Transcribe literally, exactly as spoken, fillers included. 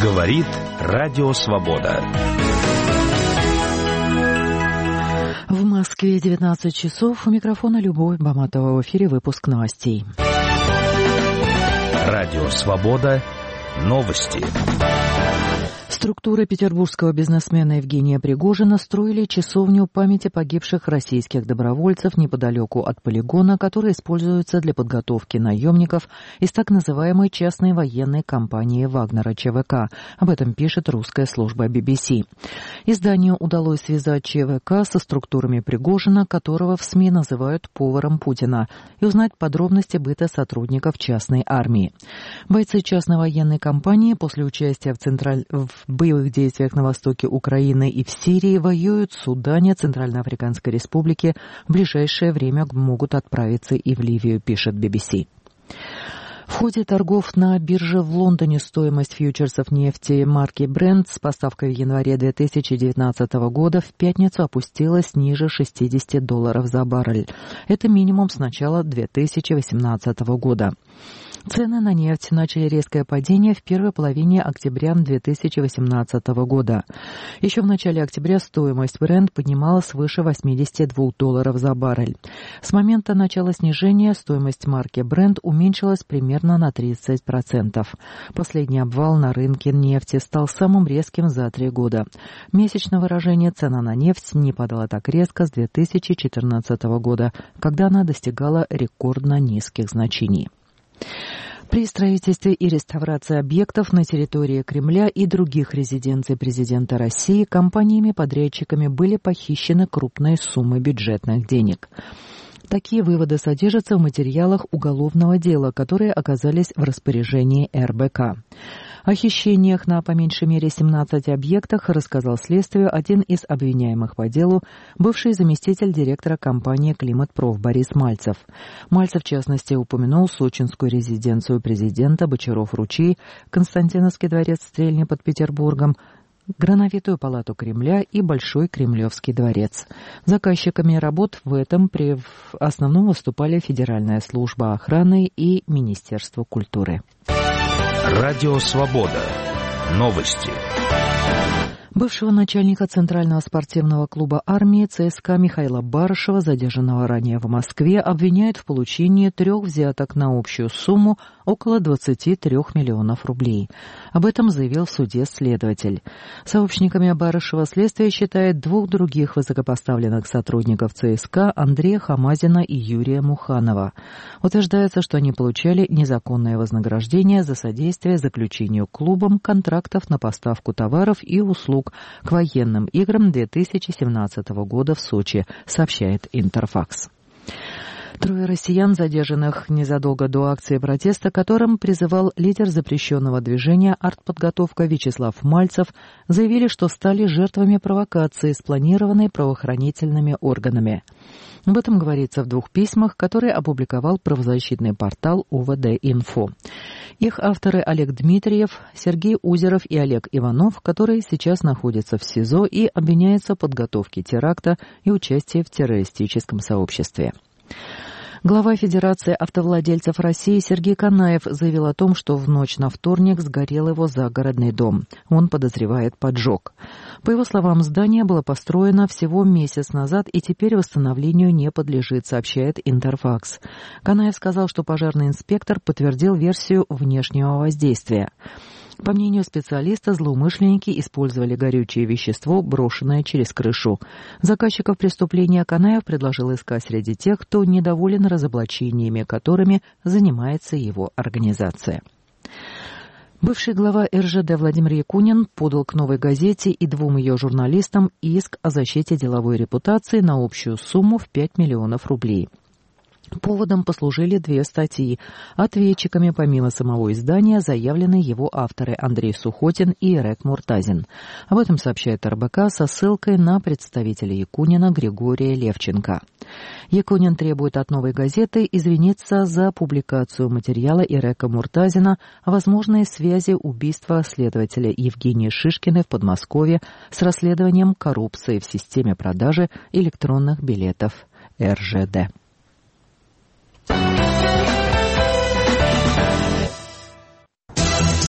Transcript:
Говорит Радио Свобода. В Москве девятнадцать часов. У микрофона Любовь Баматова. В эфире выпуск новостей. Радио Свобода. Новости. Структуры петербургского бизнесмена Евгения Пригожина строили часовню памяти погибших российских добровольцев неподалеку от полигона, который используется для подготовки наемников из так называемой частной военной компании Вагнера ЧВК. Об этом пишет русская служба би би си. Изданию удалось связать ЧВК со структурами Пригожина, которого в СМИ называют поваром Путина, и узнать подробности быта сотрудников частной армии. Бойцы частной военной компании после участия в, централь... в боевых действиях на востоке Украины и в Сирии воюют в Судане, Центральноафриканской Республике. В ближайшее время могут отправиться и в Ливию, пишет би би си. В ходе торгов на бирже в Лондоне стоимость фьючерсов нефти марки Brent с поставкой в январе две тысячи девятнадцатого года в пятницу опустилась ниже шестидесяти долларов за баррель. Это минимум с начала две тысячи восемнадцатого года. Цены на нефть начали резкое падение в первой половине октября две тысячи восемнадцатого года. Еще в начале октября стоимость Brent поднималась свыше восьмидесяти двух долларов за баррель. С момента начала снижения стоимость марки Brent уменьшилась примерно на тридцать процентов. Последний обвал на рынке нефти стал самым резким за три года. В месячном выражении цена на нефть не падала так резко с две тысячи четырнадцатого года, когда она достигала рекордно низких значений. При строительстве и реставрации объектов на территории Кремля и других резиденций президента России компаниями-подрядчиками были похищены крупные суммы бюджетных денег. Такие выводы содержатся в материалах уголовного дела, которые оказались в распоряжении эр бэ ка. О хищениях на по меньшей мере семнадцати объектах рассказал следствию один из обвиняемых по делу, бывший заместитель директора компании «Климатпроф» Борис Мальцев. Мальцев, в частности, упомянул сочинскую резиденцию президента, Бочаров-Ручей, Константиновский дворец Стрельни под Петербургом, Грановитую палату Кремля и Большой Кремлевский дворец. Заказчиками работ в этом при в основном выступали Федеральная служба охраны и Министерство культуры. Радио Свобода. Новости. Бывшего начальника Центрального спортивного клуба армии ЦСКА Михаила Барышева, задержанного ранее в Москве, обвиняют в получении трех взяток на общую сумму около двадцати трёх миллионов рублей. Об этом заявил в суде следователь. Сообщниками Барышева следствие считает двух других высокопоставленных сотрудников ЦСКА Андрея Хамазина и Юрия Муханова. Утверждается, что они получали незаконное вознаграждение за содействие заключению клубом контрактов на поставку товаров и услуг к военным играм две тысячи семнадцатого года в Сочи, сообщает Интерфакс. Трое россиян, задержанных незадолго до акции протеста, которым призывал лидер запрещенного движения «Артподготовка» Вячеслав Мальцев, заявили, что стали жертвами провокации, спланированной правоохранительными органами. Об этом говорится в двух письмах, которые опубликовал правозащитный портал о вэ дэ-Инфо. Их авторы Олег Дмитриев, Сергей Узеров и Олег Иванов, которые сейчас находятся в СИЗО и обвиняются в подготовке теракта и участии в террористическом сообществе. Глава Федерации автовладельцев России Сергей Канаев заявил о том, что в ночь на вторник сгорел его загородный дом. Он подозревает поджог. По его словам, здание было построено всего месяц назад и теперь восстановлению не подлежит, сообщает Интерфакс. Канаев сказал, что пожарный инспектор подтвердил версию внешнего воздействия. По мнению специалиста, злоумышленники использовали горючее вещество, брошенное через крышу. Заказчиков преступления Канаев предложил искать среди тех, кто недоволен разоблачениями, которыми занимается его организация. Бывший глава эр жэ дэ Владимир Якунин подал к «Новой газете» и двум ее журналистам иск о защите деловой репутации на общую сумму в пять миллионов рублей. Поводом послужили две статьи. Ответчиками, помимо самого издания, заявлены его авторы Андрей Сухотин и Ирек Муртазин. Об этом сообщает эр бэ ка со ссылкой на представителя Якунина Григория Левченко. Якунин требует от «Новой газеты» извиниться за публикацию материала Ирека Муртазина о возможной связи убийства следователя Евгении Шишкиной в Подмосковье с расследованием коррупции в системе продажи электронных билетов эр жэ дэ.